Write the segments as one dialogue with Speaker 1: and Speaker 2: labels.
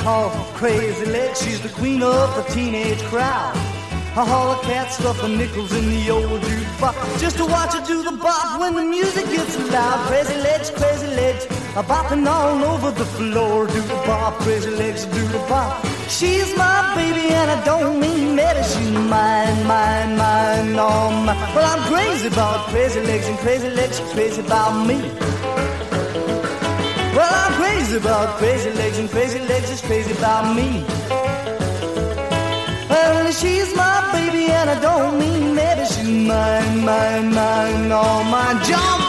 Speaker 1: called Crazy Legs. She's the queen of the teenage crowd. All the cats stuff the nickels in the old jukebox just to watch her do the bop when the music gets loud. Crazy legs, bopping all over the floor. Do the bop, crazy legs, do the bop. She's my baby and I don't mean maybe she's mine, oh my. Well, I'm crazy about crazy legs and crazy legs are crazy about me. Well, I'm crazy about crazy legs and crazy legs is crazy about me. Well, she's my baby and I don't mean maybe she's mine, oh my. Jump!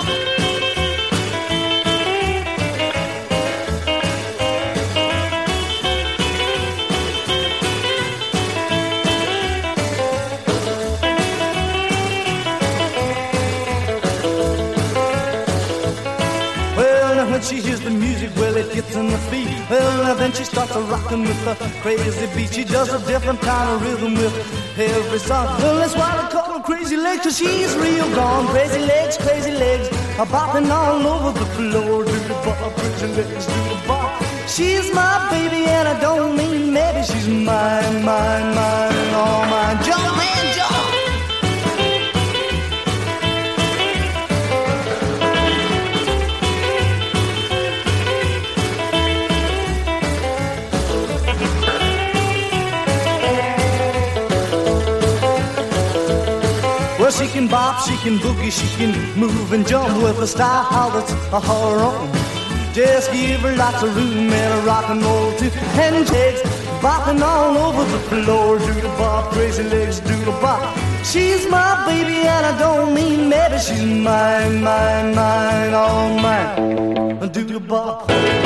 Speaker 1: When she hears the music, well, it gets in the feet. Well, then she starts rocking with the crazy beat. She does a different kind of rhythm with every song. Well, that's why they call her Crazy Legs, 'cause she's real gone. Crazy legs, bopping all over the floor. Do the bop, crazy legs, do the bop. She's my baby and I don't mean maybe she's mine, oh mine. Jump, man, jump! Well, she can bop, she can boogie, she can move and jump with a style that's her own. Just give her lots of room and a rock and roll too. And legs bopping all over the floor. Do the bop, crazy legs, do the bop. She's my baby and I don't mean maybe she's mine, oh mine. Do the bop.